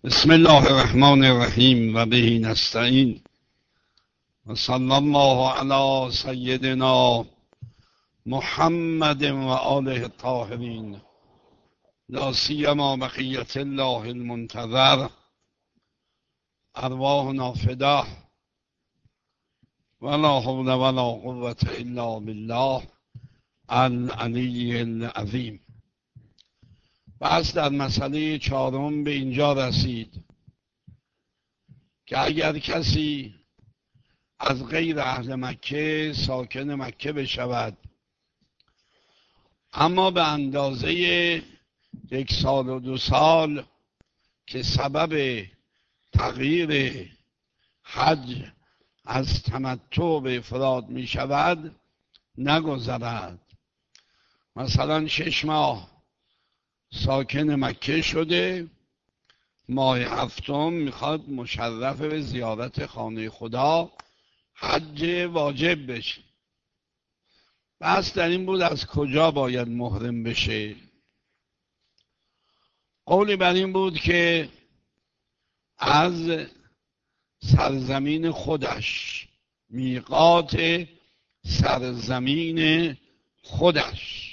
بسم الله الرحمن الرحیم و به نستعین و صلی الله علی سیدنا محمد و آله الطاهرین لا سیما بقیت الله المنتظر ارواحنا فداه ولا حول ولا قوة الا بالله العلی العظیم. بس در مسئله چهارم به اینجا رسید که اگر کسی از غیر اهل مکه ساکن مکه بشود اما به اندازه 1 سال و 2 سال که سبب تغییر حج از تمتع به افراد می شود نگذرد. مثلا 6 ماه ساکن مکه شده، ماه 7 میخواد مشرف به زیارت خانه خدا حج واجب بشه. بس در این بود از کجا باید محرم بشه. قولی بر این بود که از سرزمین خودش، میقات سرزمین خودش.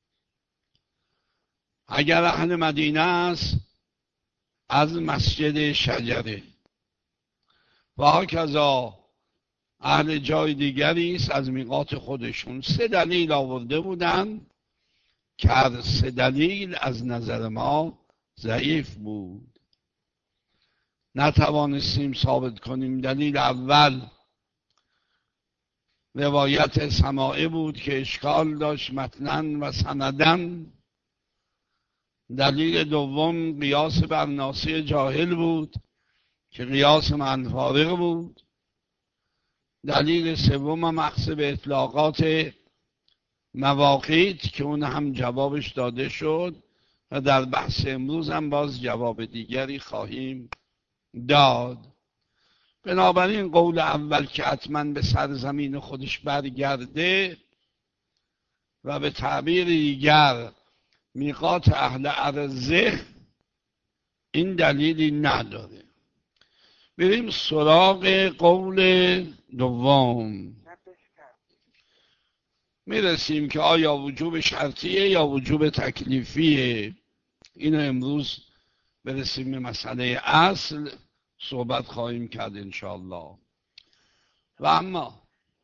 اگر اهل مدینه است از مسجد شجره و هاکذا اهل جای دیگری است از میقات خودشون. 3 دلیل آورده بودن که هر 3 دلیل از نظر ما ضعیف بود، نتوانستیم ثابت کنیم. دلیل اول روایت سماعی بود که اشکال داشت متناً و سنداً. دلیل دوم قیاس بر ناسی جاهل بود که قیاس مع فارق بود. دلیل سوم مقصد به اطلاقات مواقیت که اون هم جوابش داده شد و در بحث امروز هم باز جواب دیگری خواهیم داد. بنابراین قول اول که حتما به سرزمین خودش برگرده و به تعبیر دیگر میقات اهل ارضه، این دلیلی نداره. بریم سراغ قول دوم. میرسیم که آیا وجوب شرطیه یا وجوب تکلیفیه. اینو امروز برسیم به مسئله اصل صحبت خواهیم کرد انشاءالله. و اما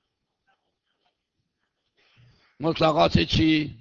مطلقات چی؟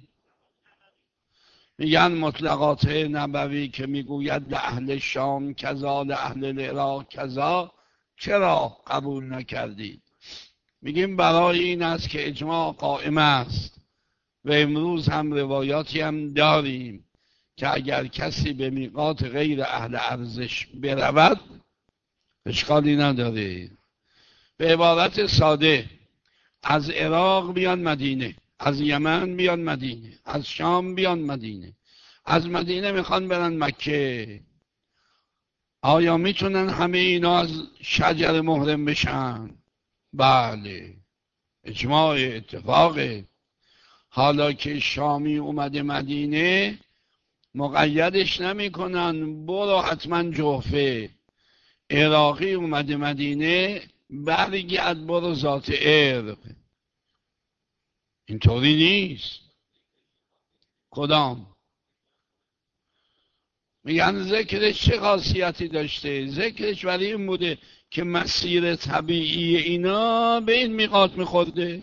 میگن مطلقات نبوی که میگوید لأهل شام کذا لأهل العراق کذا، چرا قبول نکردید؟ میگیم برای این است که اجماع قائم است و امروز هم روایاتی هم داریم که اگر کسی به میقات غیر اهل ارزش برود اشکالی نداره. به عبارت ساده از عراق بیان مدینه، از یمن بیان مدینه، از شام بیان مدینه، از مدینه میخوان برن مکه، آیا میتونن همه اینا از شجر محرم بشن؟ بله، اجماع اتفاقه. حالا که شامی اومده مدینه مقیدش نمیکنن برو حتما جوفه، عراقی اومده مدینه برگرد برو ذات ارق. اینطوری نیست. کدام؟ میگن ذکرش چه خاصیتی داشته؟ ذکرش برای این بوده که مسیر طبیعی اینا به این میقات میخورده.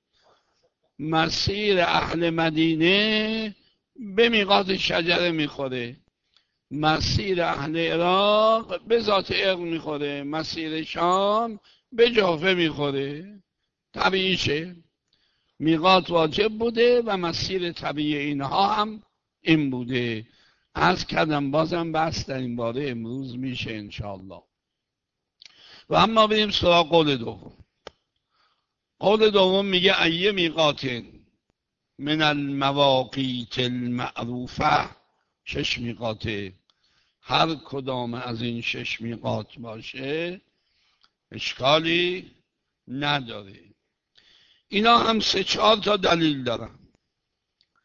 مسیر اهل مدینه به میقات شجره میخوره، مسیر اهل عراق به ذات ارق میخوره، مسیر شام به جوفه میخوره. طبیعیشه. میقات واجب بوده و مسیر طبیعی اینها هم این بوده. از کردم بازم بحث در این باره امروز میشه انشاءالله. و اما بریم سراغ قول دوم. قول دوم میگه ایه میقات من المواقیت المعروفه، 6 میقاته، هر کدام از این 6 میقات باشه اشکالی نداره. اینا هم 3-4 تا دلیل دارن.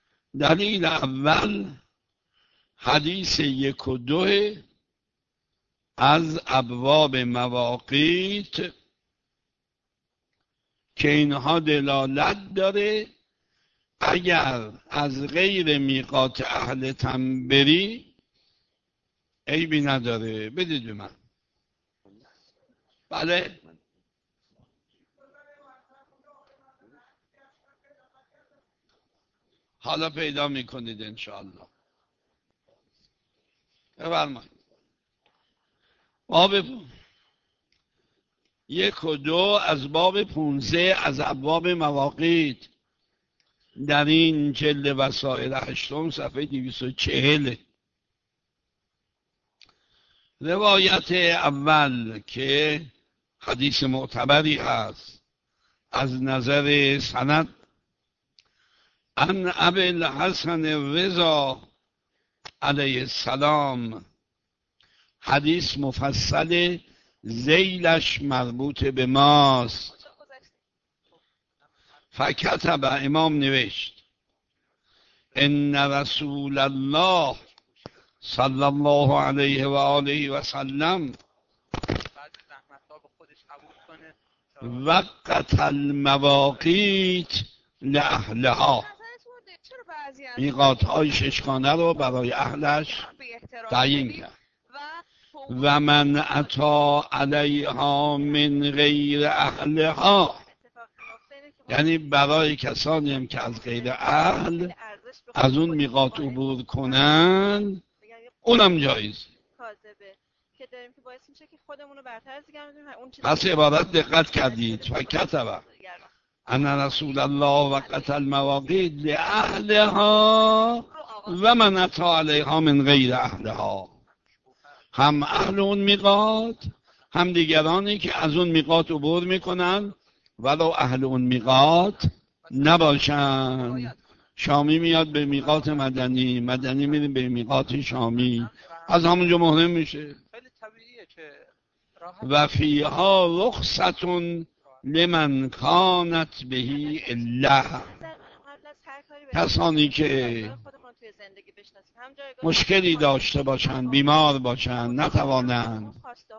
دلیل اول حدیث 1 و 2 از ابواب مواقیت که اینها دلالت داره اگر از غیر میقات اهل تن بری عیبی نداره. بدید من. بله حالا پیدا میکنید انشاءالله. بفرمایید. باب 1 و 2 از باب 15 از ابواب مواقیت در این جلد وسائل 8 صفحه 240. روایت اول که حدیث معتبری هست از نظر سند، عن ابی الحسن الرضا علیه السلام، حدیث مفصل، ذیلش مربوط به ماست. فکتب، امام نوشت، ان رسول الله صلی الله علیه و آله و سلم وقت المواقیت لأهلها، میقات های 6 رو برای اهلش تعیین کرد. و من اتی علیها من غیر اهلها، یعنی برای کسانی هم که از غیر اهل از اون میقات عبور کنن اونم جایز. پس عبارت دقت کردید. فکتب ان رسول الله وقت المواقیت لأهلها و من اتی علیها من غیر اهلها، هم اهل اون میقات هم دیگرانی که از اون میقات عبور میکنن ولو اهل اون میقات نباشن. شامی میاد به میقات مدنی، مدنی میره به میقات شامی، از همونجا محرم میشه. و فیها رخصت لمن کانت بهی الا، کسانی که مشکلی داشته باشند، بیمار باشند، نتوانند،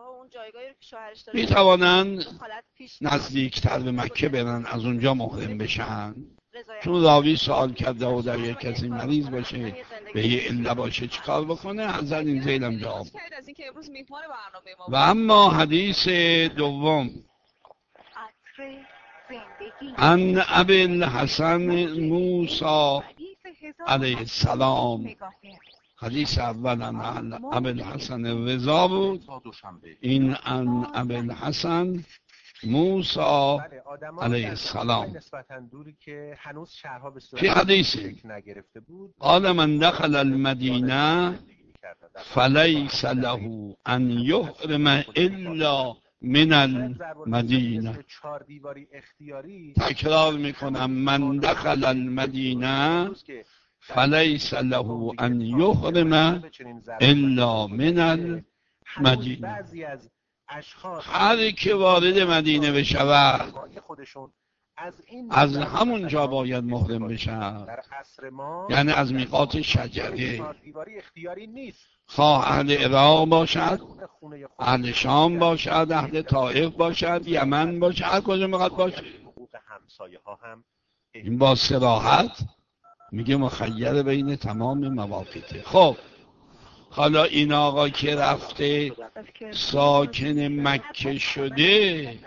میتوانند نزدیکتر به مکه برن، از اونجا محرم بشن. چون راوی سوال کرده و در یک کسی مریض باشه به یه عله باشه چیکار بکنه، حضرت این زیلم جواب. و اما حدیث دوم، عن ابی الحسن موسی علیه السلام، حدیث اول عن ابی الحسن الرضا بود، این عن ابی الحسن موسی علیه السلام. فی حدیث قال من دخل المدینه فلیس له ان یحرم الا من المدینه. تکرار میکنم، من دخل المدینه فلیس له ان یحرم الا من المدینه. هر که وارد مدینه بشود از همون جا باید محرم بشن، یعنی از میقات شجره، خواه اهل عراق باشد، اهل شام باشد، اهل طائف باشد، یمن باشد، هر کجا میخواد باشه. این با صراحت میگه مخیر بین تمام مواقیت. خب حالا این آقا که رفته ساکن مکه شده،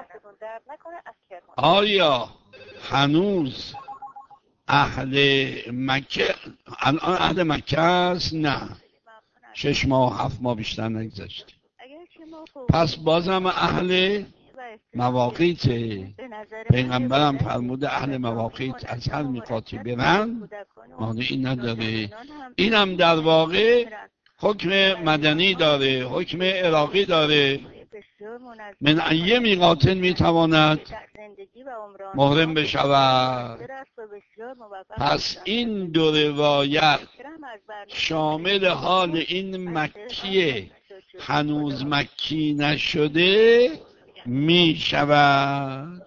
آیا هنوز اهل مکه، الان اهل مکه است؟ نه، 6 ماه 7 ماه بیشتر نگذشته، پس بازم اهل مواقیت. پیغمبرم فرموده اهل مواقیت از هر میقاتی برن، مانعی نداره. اینم در واقع حکم مدنی داره، حکم عراقی داره. من ای میقات میتواند محرم بشود. پس این دو روایت شامل حال این مکیه هنوز مکی نشده می شود.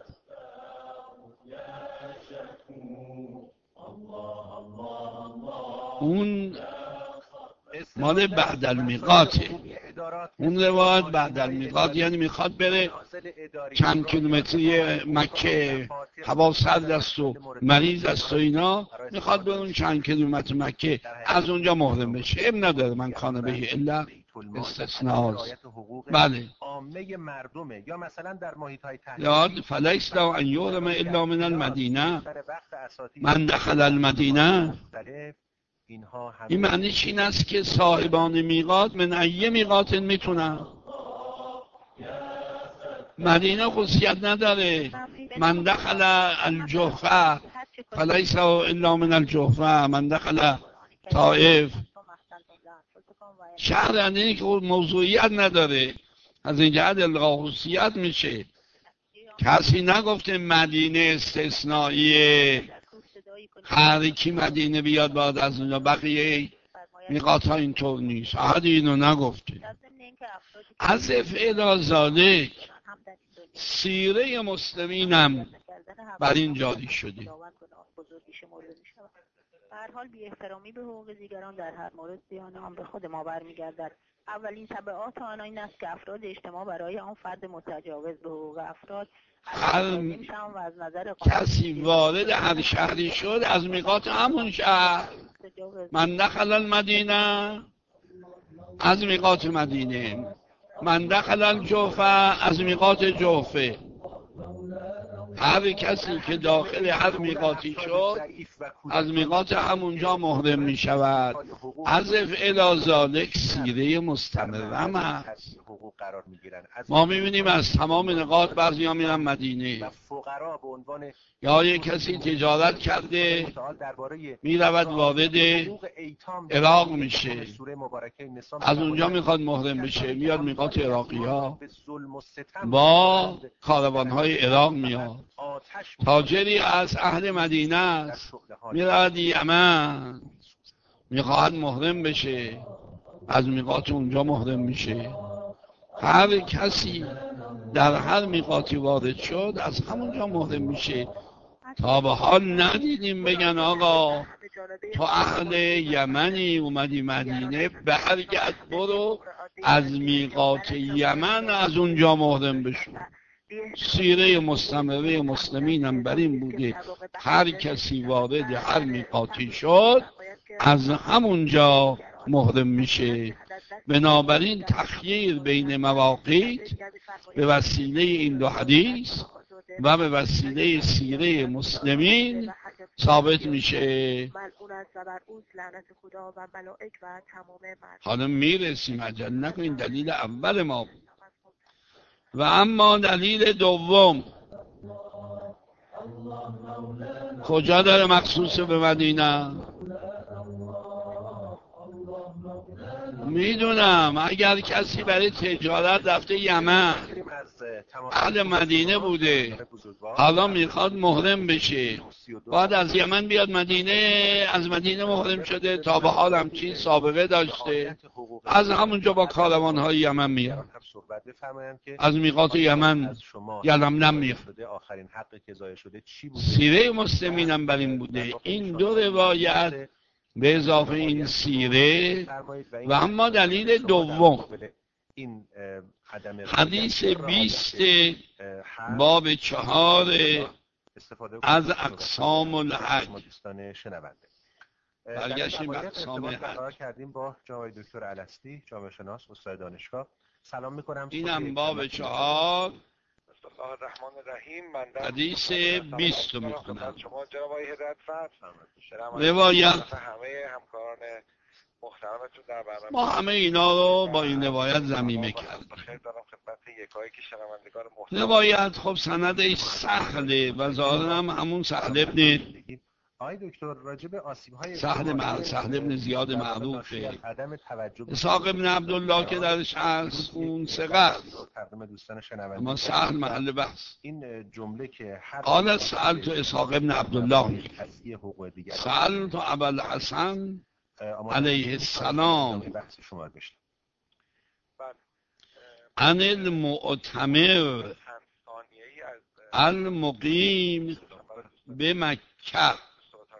اون مال بعد المیقاته. اون روایت بعد المیقات یعنی میخواد بره چند کیلومتری مکه، هوا سرد است و مریض است و اینا، میخواد بره اون چند کیلومتر مکه از اونجا محرم بشه. اب نداره من کانه به الا استثناء. بله عامه مردمه، یا مثلا در محیط‌های یاد فلیس له ان یحرم الا من المدینه من دخل المدینه. این معنیش این است که صاحبان میقات من ای میقات میتونن. مدینه خصوصیت نداره. من دخل الجحفه فلیس له الا من الجحفه من دخل طائف. شهر یعنی که موضوعیت نداره، از این جهت الغا خصوصیت میشه. کسی نگفته مدینه استثنائیه، هر کی مدینه بیاد باید از اونجا، بقیه میقات ها اینطور نیست، احد اینو نگفته. از افعال ذالک سیره مسلمینم بر این جاری شده. به هر حال بی احترامی به حقوق دیگران در هر مورد زیان آن به خود ما برمیگردد. اولین تبعات آن این است که افراد اجتماع برای آن فرد متجاوز به حقوق افراد کسی وارد هر شهری شد از میقات همون شهر. من دخل المدینه از میقات مدینه، من دخل الجوفه از میقات جوفه. هر کسی که داخل هر میقاتی شد از میقات همونجا محرم می شود. از افعال ذالک سیره مستمرم است. ما میبینیم از تمام نقاط بعضی ها میرن مدینه، یا یک کسی تجارت کرده میرود وارد عراق میشه، از اونجا میخواد محرم بشه، میاد میقات عراقی ها با کاروان های عراق میاد. تاجری از اهل مدینه است میرود یمن، میخواهد محرم بشه، از میقات اونجا محرم میشه. هر کسی در هر میقاتی وارد شد از همونجا محرم میشه. تا به حال ندیدیم بگن آقا تو اهل یمنی اومدی مدینه برگرد برو از میقات یمن از اونجا محرم بشو. سیره مستمره مسلمین هم بر این بوده هر کسی وارد هر میقاتی شد از همونجا محرم میشه. بنابراین تخییر بین مواقیت به وسیله این دو حدیث و به وسیله سیره مسلمین ثابت میشه. حالا میرسیم، عجل نکنین، دلیل اول ما بود. و اما دلیل دوم کجا داره مخصوص به مدینه؟ میدونم اگر کسی برای تجارت رفته یمن، اهل مدینه بوده، حالا میخواد محرم بشه، بعد از یمن بیاد مدینه، از مدینه محرم شده، تا به حال همچین سابقه داشته، از همونجا با کاروان‌های یمن میاد، از میقات یمن یلملم میاد. سیره مسلمین هم بر این بوده. این دو روایت به اضافه این سیره. و اما دلیل دوم حدیث 20 باب 4 از اقسام الحج. برگشتیم به اقسام الحج. کردیم با جناب دکتر الستی، جامعه شناس، استاد دانشگاه. سلام میکنم. اینم باب 4 بسم الله الرحمن الرحیم. حدیث 20 رو میخونم. شما جناب آقای هدایت روایت همه همکاران محترمتون در برنامه، ما همه اینا رو با این روایت ضمیمه کردیم. خیر دارم خدمت یکایی که شنوندگان محترم. روایت خب سندش سهله و ظاهرا هم همون سهل ابن آقای دکتر راجب آسیب‌های سهل ابن زیاد معروفه، اسحاق ابن عبدالله که درش هست اون ثقه، اما سهل محل بحث. این جمله که قال سألت اسحاق ابن عبدالله، سألت ابوالحسن علیه السلام عن المعتمر المقیم به مکه.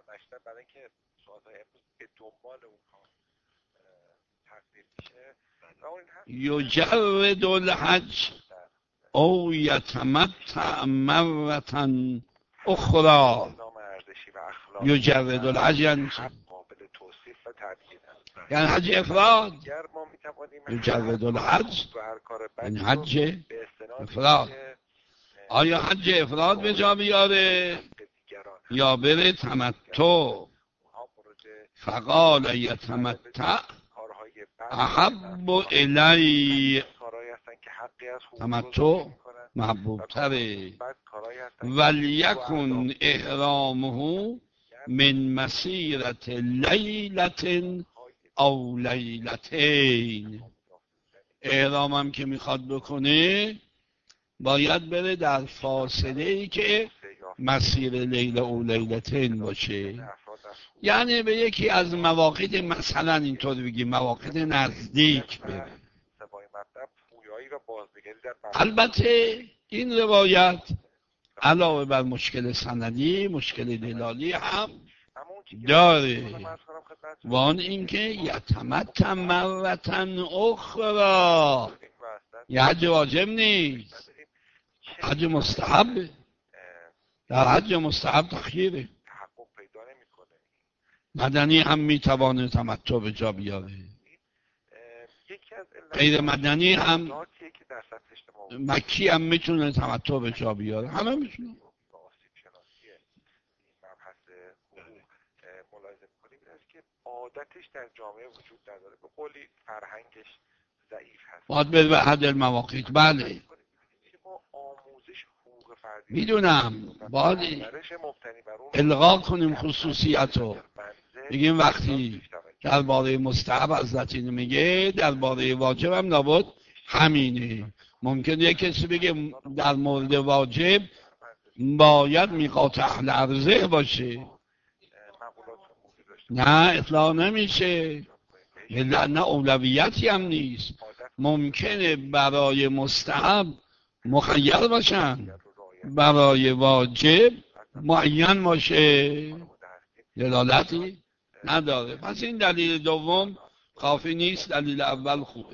برای اینکه سوال‌های امروز به دنبال اونها تقدیم میشه، یجرد الحج او یتمتع مرة اخرى. یجرد الحج یعنی چی؟ یعنی حج افراد. یجرد الحج یعنی حج افراد. آیا حج افراد به جا بیاره یا بره تمتع؟ فقال یتمتع احب الی، تمتع محبوب تره. ولیکن احرامه من مسیرت لیلت او لیلتین. احرامم که میخواد بکنه باید بره در فاصله ای که مسیر لیله او لیلتین باشه، یعنی به یکی از مواقیت، مثلا اینطور بگیم مواقیت نزدیک بره. البته این روایت علاوه بر مشکل سندی مشکل دلالی هم داره، وان اینکه یتمتع مرة اخرى، یه حج واجب نیست، حج مستحب. در حج مستحب تخییره. مدنی هم میتوانه تمتع به جا بیاره، غیر مدنی هم، مکی هم میتونه تمتع به جا بیاره، همه میتونه. عادتش در جامعه وجود نداره، به قولی فرهنگش ضعیف هست. باید بره به حد المواقیت. بله میدونم، باید الغا کنیم خصوصیتو. بگیم وقتی درباره مستحب حضرت اینو میگه، درباره واجب هم لابد همینه. ممکنه یک کسی بگه در مورد واجب باید میقات اهل ارضه باشه. نه اطلاع نمیشه، نه اولویتی هم نیست. ممکنه برای مستحب مخیر باشن، برای واجب معین باشه، دلالتی نداره. پس این دلیل دوم کافی نیست، دلیل اول خوبه.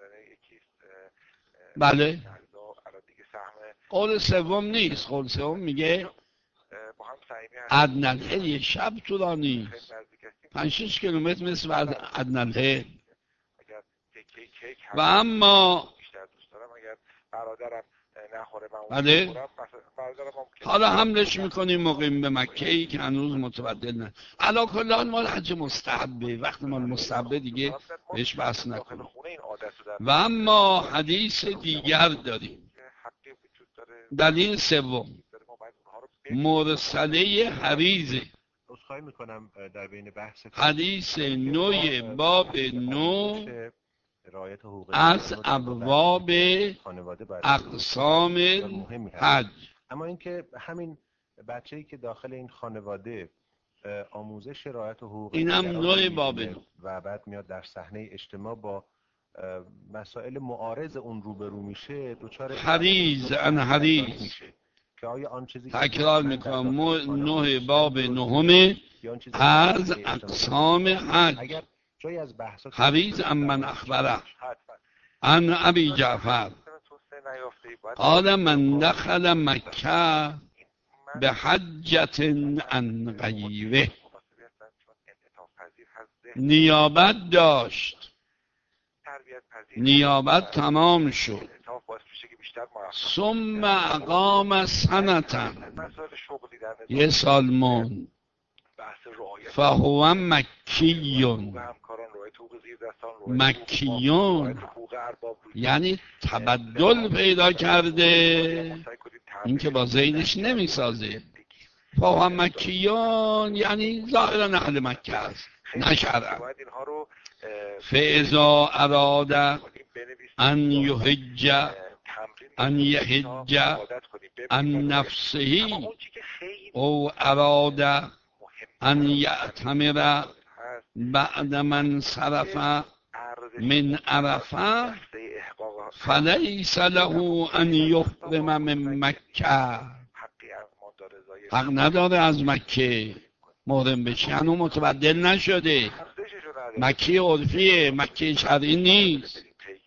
بله قول سوم نیست. قول سوم میگه ادنالهل یه شب طولانی 5-6 کیلومتر مثل ادنالهل. و اما بله حالا حملش میکنیم مقیم به مکه‌ای که هنوز متبدل نه. علا کلان مال حج مستحبه، وقت مال مستحبه دیگه بهش بحث نکنیم. و اما حدیث دیگر داریم، دلیل سوم مرسله حریزه. حدیث 9 باب 9 از ابواب اقسام حج. اما اینکه همین بچه‌ای که داخل این خانواده آموزش رعایت حقوق اینم 9 باب 9 و بعد میاد در صحنه اجتماع با مسائل معارض اون روبرو میشه، دچار حریز ان حریز که آیا آن چیزی تکرار میکنم 9 باب 9 از اقسام حج. حریز من اخبره عن ابی جعفر قال من دخل مکه به حجت عن غیره. نیابت داشت، نیابت تمام شد، ثم اقام سنة، یه سال موند، فهو مکیون. مکیون یعنی تبدل پیدا کرده، این که با زیدش نمیسازه. فهو مکیون یعنی ظاهرا اهل مکه است، نه شرعا. فاذا اراد ان یحج عن نفسه او اراد ان یعتمر بعد من صرف من عرفه فلیس له ان یحرم من مکه. حق نداره از مکه محرم بشه، هنوز متبدل نشده. مکه عرفیه، مکه شرعی نیست.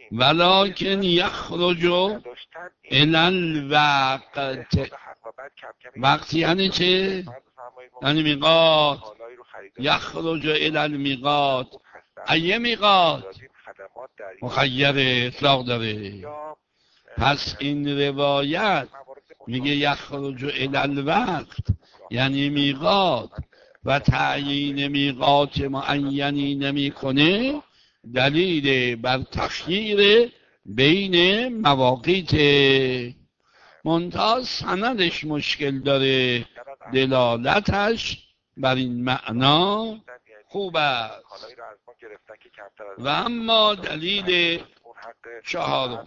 ولکن یخرج الی الوقت. وقت یعنی چه؟ یعنی میقات. یخرج الی المیقات. ایه میقات؟ مخیر اطلاق داره. پس این روایت میگه یخرج الی الوقت یعنی میقات و تعیین میقات معینی نمیکنه، دلیل بر تخییر بین مواقیت. منتها سندش مشکل داره، دلالتش بر این معنا خوب است. و اما دلیل چهارم،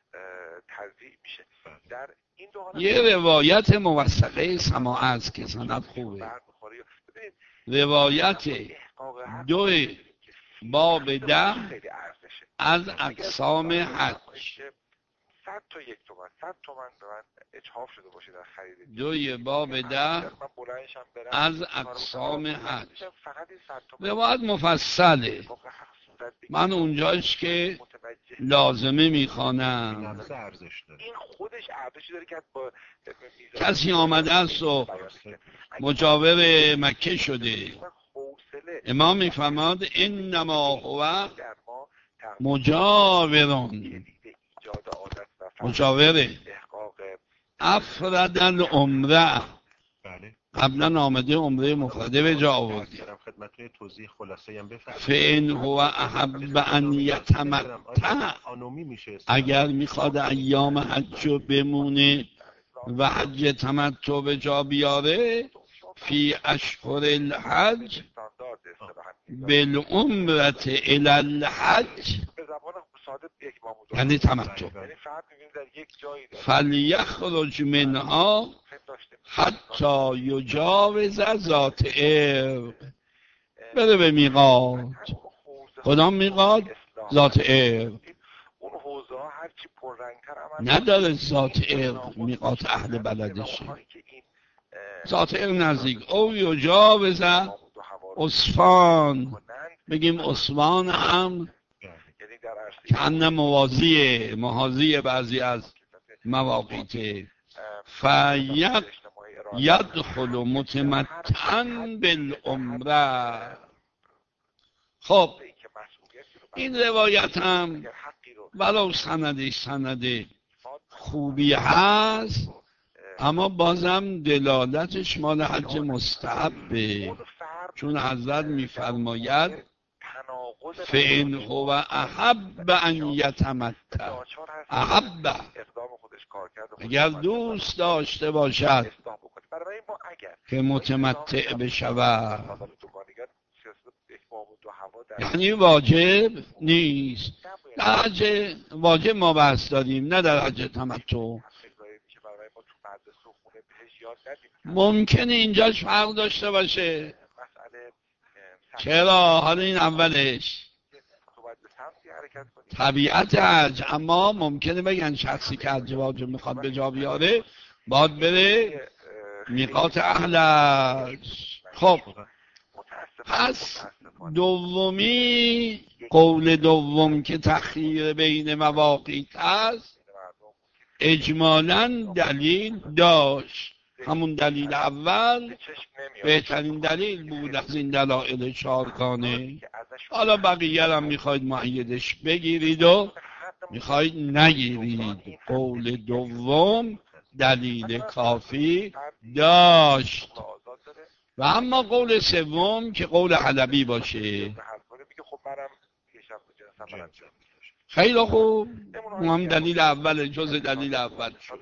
یه روایت موثقه سماع است که سند خوبه. روایت 2 باب 10 از اقسام حج. 100 تا 1 تومن 100 تومن به من اجحاف شده باشه در خرید 2 باب 10 از اقسام حج. روایت مفصله، من اونجاش که لازمه میخوانم. این خودش ارزشی داره که با کسی آمده است و مجاور مکه شده، امام میفرماد انما هو مجاورون، مجاوره. افرد العمره، قبلا آمده عمره مفرده به جا آوردی. فان هو احب ان یتمتع، اگر میخواد ایام حج رو بمونه و حج تمتع به جا بیاره، فی اشهر الحج بالعمرة الی الحج، یعنی تمتع، فلیخرج منها حتی یجاوز ذات عرق، بره به میقات. کدام میقات؟ ذات عرق. نداره ذات عرق میقات اهل بلدشه، ذات عرق نزدیک. او یجاوز اصفهان، بگیم اصفهان هم که انه موازیه، محاذی بعضی از مواقیت. یدخل متمتعا بالعمره. خب این روایت هم ولو سندش سند خوبی هست، اما بازم دلالتش مال حج مستحبه، چون حضرت میفرماید فإن هو احب ان یتمتع، احب، اگر دوست داشته باشد که متمتع بشود، یعنی واجب نیست. در حج واجب ما بحث داریم، نه در حج تمتع. ممکنه اینجاش فرق داشته باشه. چرا؟ حالا این اولش طبیعت حج، اما ممکنه بگن شخصی که حج واجب میخواد به جا بیاره باید بره میقات اهلش. خب پس دومی، قول دوم که تخییر بین مواقیت هست، اجمالاً دلیل داشت. همون دلیل اول بهترین دلیل بود از این دلایل چارگانه. حالا بقیه هم میخواید مؤیدش بگیرید و میخواید نگیرید. قول دوم دلیل کافی داشت. و اما قول سوم که قول حلبی باشه. خیلی خوب، هم دلیل اول، جز دلیل اول شد.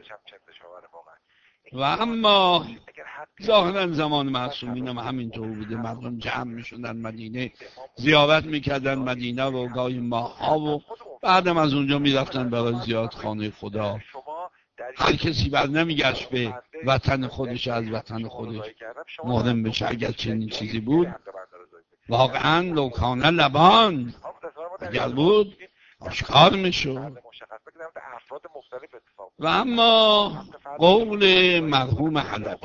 و اما ظاهرا زمان معصومین هم همینطور بوده، مردم جمع میشدن مدینه، زیارت میکردن مدینه رو گاهی ماها و بعدم از اونجا میرفتن برای زیارت خانه خدا. هر کسی بر نمیگشت به وطن خودش، از وطن خودش محرم بشه. اگر چنین چیزی بود واقعا لوکانه لبان، اگر بود آشکار میشد. و اما قول مرحوم حلبی،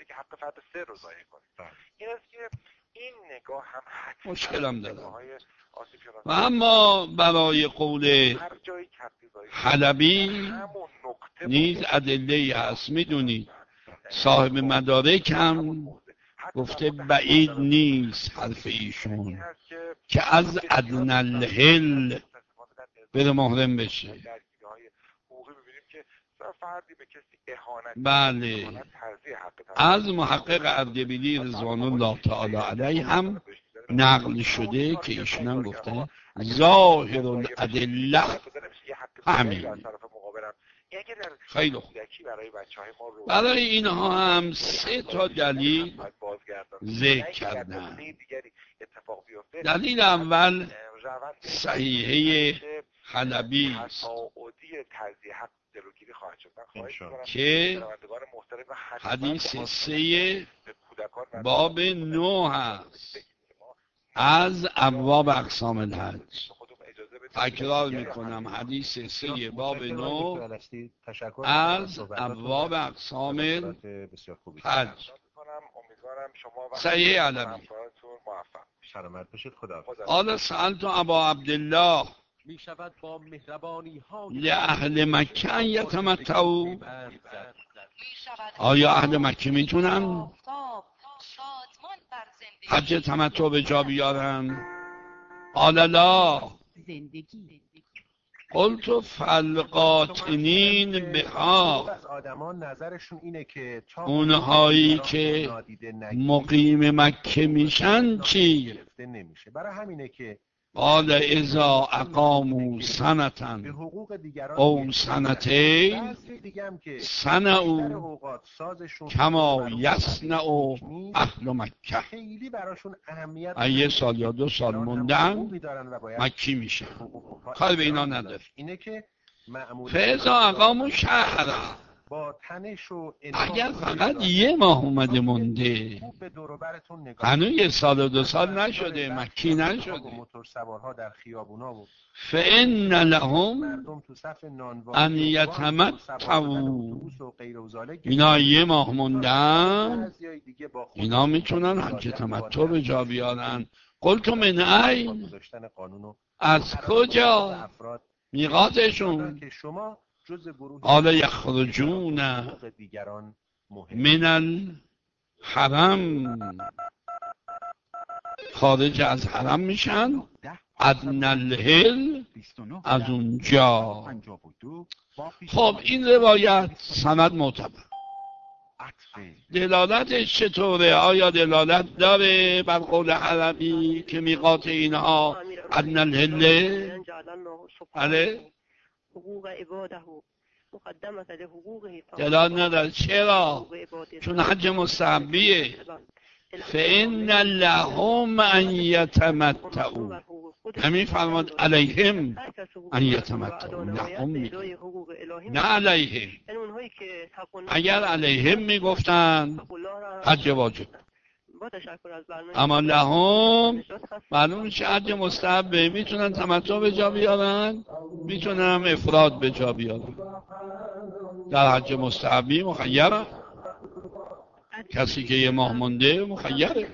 مشکلم داره، و اما برای قول حلبی نیز ادله هست. میدونید صاحب مدارک هم گفته بعید نیست حرف ایشون که از ادنی الحل بره محرم بشه. بله، از محقق اردبیلی رضوان الله تعالی علیه هم نقل شده که ایشون هم گفته ظاهر الادله همین. خیلی خوب. برای اینها هم 3 تا دلیل ذکر کردن. دلیل اول صحیحه حلبی است که حدیث 3 باب 9 هست از ابواب اقسام الحج. تکرار میکنم، حدیث 3 باب 9 از ابواب اقسام الحج. صحیح علمی. قال سألت ابا عبدالله می شود با مهربانی ها لأهل مکه ان یتمتعوا، آیا اهل مکه میتونن حج تمتع به جا بیارن؟ قال لا. قلت فالقاطنین بها، اونهایی که مقیم مکه میشن چی؟ برای همینه که قال اذا اقاموا سنة او سنتین صنعوا کما یصنع اهل مکه. یه سال یا 2 سال موندن مکی میشن، کار به اینا نداره. فاذا اقاموا شهرا، اگر فقط 1 ماه اومده مونده، هنوز 1 سال و 2 سال نشده، مکی نشده، فإن لهم ان یتمتعوا، اینا 1 ماه موندن، اینا میتونن حج تمتع به جا بیارن. قلت من این، از کجا میقاتشون؟ قال یخرجون من الحرم، خارج از حرم میشن، ادنی الحل از اونجا. خب این روایت سند معتبر، دلالتش چطوره؟ آیا دلالت داره بر قول حلبی که میقات اینها ادنی الحل؟ بله، دلالت نداره. چرا؟ چون حج مستحبیه. فإن لهم ان یتمتعوا، همین فرماد علیهم ان یتمتعوا، نه علیهم. اگر علیهم میگفتن حج واجب، اما لهم معلوم میشه حج مستحبه، میتونن تمتع به جا بیارن، میتونن هم افراد به جا بیارن. در حج مستحبی مخیره، کسی که 1 ماه مونده مخیره.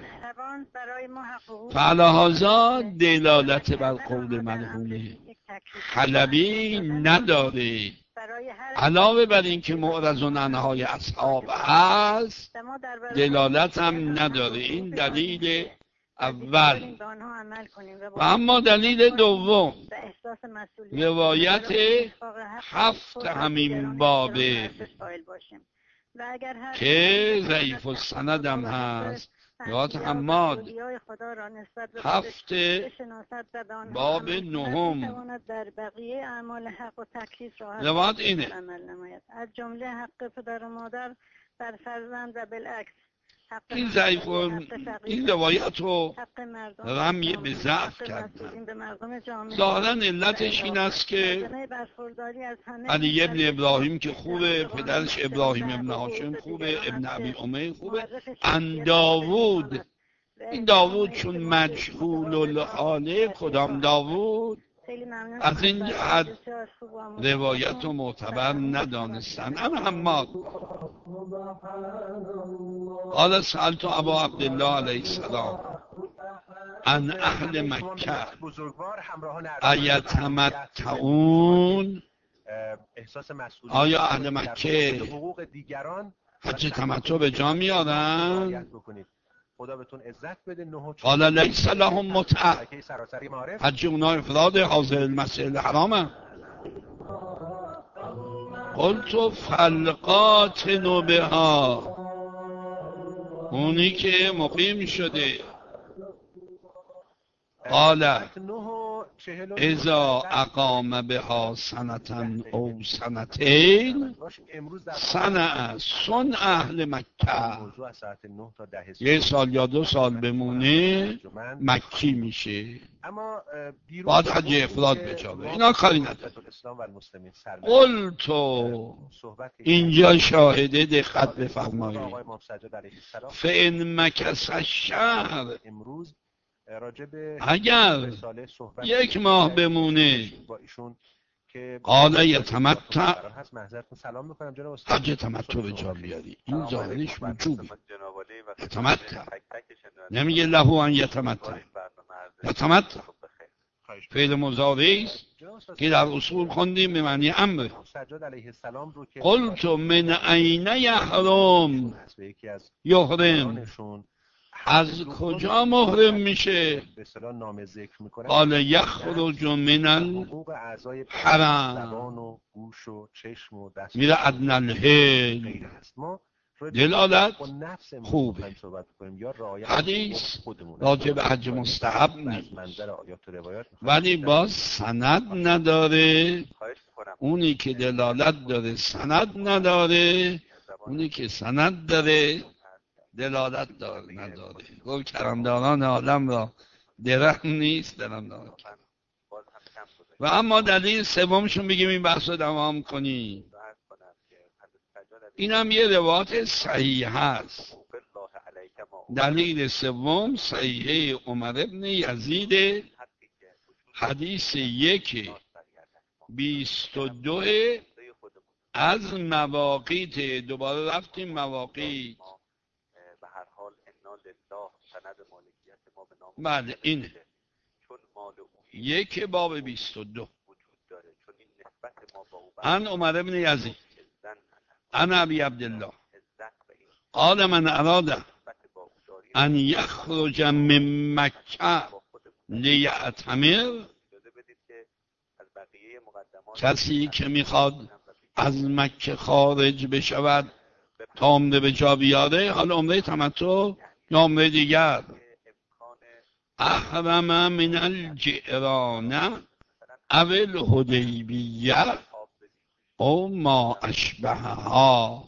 فعلهذا دلالت بر قول مرحوم حلبی نداره. علاوه بر این که معرض عنهای اصحاب هست، دلالت هم نداره. این دلیل اول. و اما دلیل دوم، روایت 7 همین بابه که ضعیف السند هم هست، روایت حماد 7 باب 9 روایت اینه: از جمله حق پدر و مادر بر فرزند و بالعکس. این ضعیف، این روایت رو رمی به ضعف کردن. ظاهرا علتش این است که علی ابن ابراهیم که خوبه، پدرش ابراهیم ابن هاشم خوبه، ابن ابی امیر خوبه، ان داوود، این داوود چون مجهول الحاله، کدام داوود؟ از این جهت روایت رو معتبر ندانستن. اما حماد قال سألت ابا عبدالله علیه السلام، ان اهل مکه بزرگوار همراهان ایتمتعون، احساس مسئولیت آیا اهل مکه حقوق دیگران حج تمتع به جا میارن؟ خدا بهتون عزت بده. قال لیس لهم متعه، حج اونا افراد حاضر المسجد الحرامه. قلت فالقاتن بها، اونی که مقیم شده. قال اذا اقام بها سنتن او سنتین صنع صنع اهل مکه، یه سال یا 2 سال بمونه مکی میشه، باید حج افراد بجاره، اینا کاری نداره. قلت اینجا شاهده دقت بفرمایید. فان مکث الشهر، اگر 1 ماه بمونه، قال یتمتع، حج تمتع به جا بیاری. این ظاهرش وجوبی. یتمتع نمیگه له ان یتمتع، یتمتع فعل مضارعی است که در اصول خوندیم به معنی امر. قلت من این یحرم، یحرم از کجا محرم میشه؟ قال یخرج من الحرم، میره ادنی الحل. دلالت خوبه. حدیث راجع به حج مستحب نیست، ولی باز سند نداره. اونی که دلالت داره سند نداره، اونی که سند داره دلالت نداره. گفت کرمداران عالم را درهم نیست دلم دارم. و اما دلیل سومشون بگیم این بحث رو دوام کنیم. این هم یه روایت صحیح هست. دلیل سوم صحیحه عمر ابن یزید، حدیث 1:22 از مواقیت. دوباره رفتیم مواقیت. بله اینه 1 باب 22. عن عمر ابن یزید عن ابی عبدالله قال من اراد ان یخرج من مکه لیعتمر، کسی که میخواد از مکه خارج بشود تا عمره به جا بیاره، حالا عمره تمتع یا عمره دیگر، احرم من الجعرانه او الحدیبیه او ما اشبهها،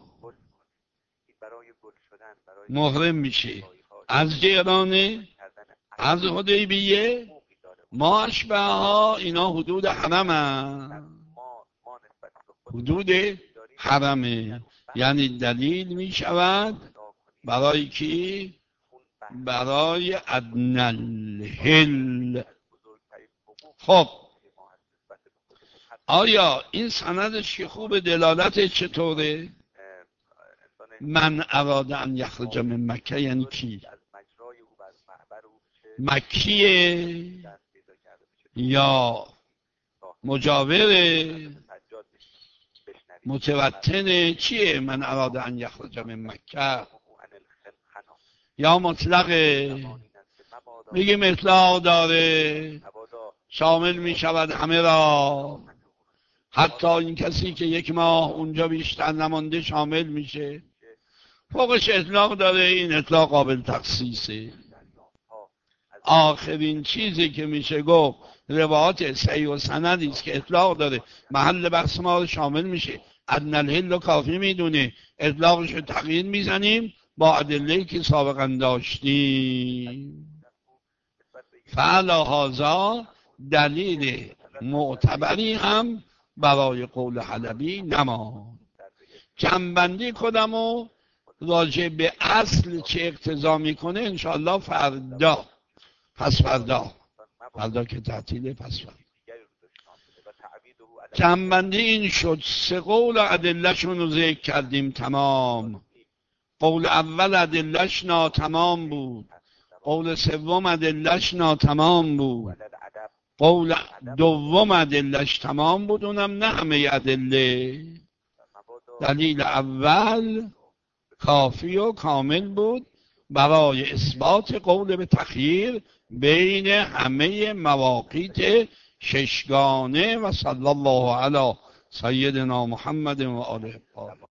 محرم میشه از جعرانه، از حدیبیه، ما اشبهها، اینا حدود حرمه، حدود حرمه. یعنی دلیل میشود برای کی؟ برای ادنی الحل. خب آیا این سندش که خوب، دلالت چطوره؟ من اراد ان یخرج من مکه یعنی کی؟ مکیه یا مجاوره؟ متوطنه؟ چیه من اراد ان یخرج من مکه؟ یا مطلقه؟ میگیم اطلاق داره، شامل میشود همه را، حتی این کسی که 1 ماه اونجا بیشتر نمانده شامل میشه. فوقش اطلاق داره، این اطلاق قابل تخصیصه. آخرین چیزی که میشه گفت روایات صحیح و سندی است که اطلاق داره، محل بحث ما رو شامل میشه. ادنی الحل رو کافی میدونه، اطلاقش رو تغییر میزنیم با ادله‌ای که سابقا داشتیم. فعلا هذا دلیل معتبری هم برای قول حلبی نماند. جنبندی کنم و راجع به اصل چه اقتضا میکنه انشاءالله فردا، پس فردا که تعطیله، پس فردا. جنبندی این شد 3 قول ادله‌شون رو ذکر کردیم تمام. قول اول ادله‌ش ناتمام بود، قول سوم ادلش ناتمام بود، وللعدم قول دوم ادلش تمام بود، اونم نه همه ادله. دلیل اول کافی و کامل بود برای اثبات قول به تخییر بین همه مواقیت ششگانه. و صلی الله علی سیدنا محمد و آله.